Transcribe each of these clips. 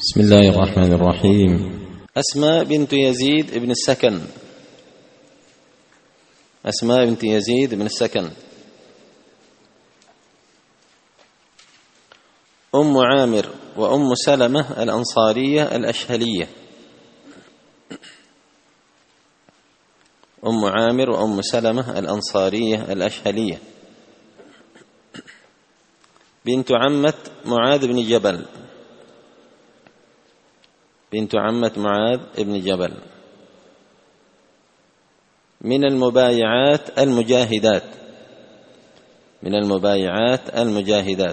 بسم الله الرحمن الرحيم. أسماء بنت يزيد بن السكن. أسماء بنت يزيد بن السكن. أم عامر وأم سلمة الأنصارية الأشهلية. أم عامر وأم سلمة الأنصارية الأشهلية. بنت عمة معاذ بن جبل. بنت عمة معاذ بن جبل. من المبايعات المجاهدات. من المبايعات المجاهدات.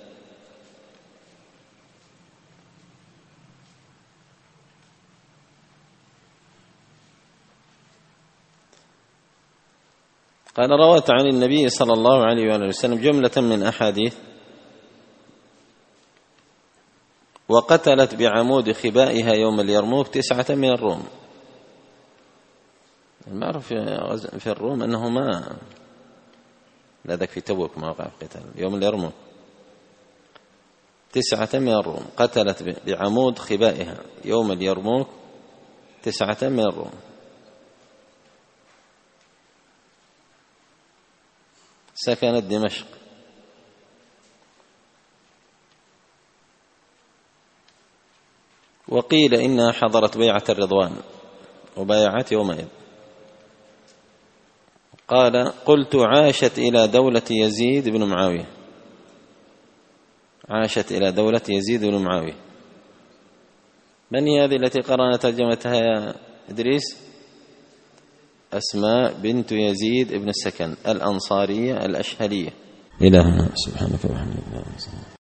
قال: روت عن النبي صلى الله عليه وآله وسلم جملة من أحاديث، وقتلت بعمود خبائها يوم اليرموك 9 من الروم. المعروف في الروم أنه ما لا ذاك في تبوك مواقع القتال. يوم اليرموك 9 من الروم، قتلت بعمود خبائها يوم اليرموك 9 من الروم. سكنت دمشق. وقيل إنها حضرت بيعة الرضوان وبايعت يومئذ. قال: قلت: عاشت إلى دولة يزيد بن معاوية. عاشت إلى دولة يزيد بن معاوية. من هي هذه التي قرأنا ترجمتها يا إدريس؟ أسماء بنت يزيد بن السكن الأنصارية الأشهلية. إلهنا سبحانك وبحمدك.